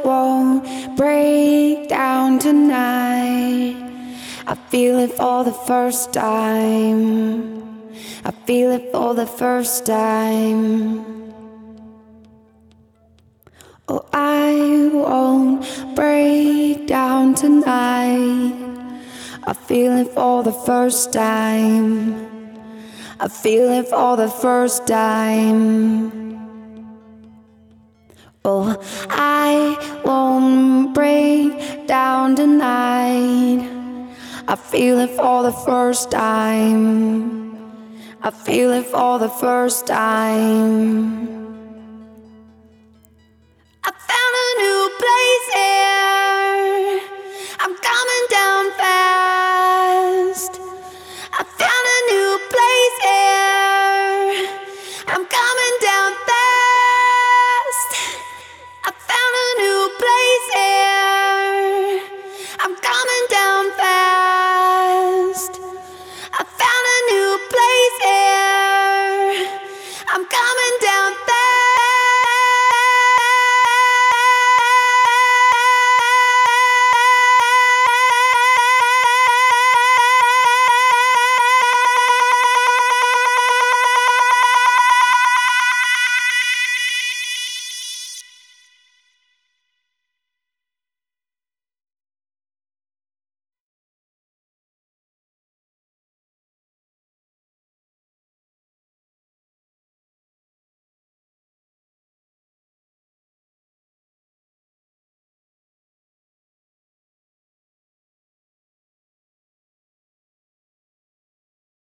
won't break down tonight. I feel it for the first time. I feel it for the first time. Oh, I won't break down tonight. I feel it for the first time. I feel it for the first time. Oh, I won't break down tonight. I feel it for the first time. I feel it for the first time. I found a new place here. I'm coming down fast.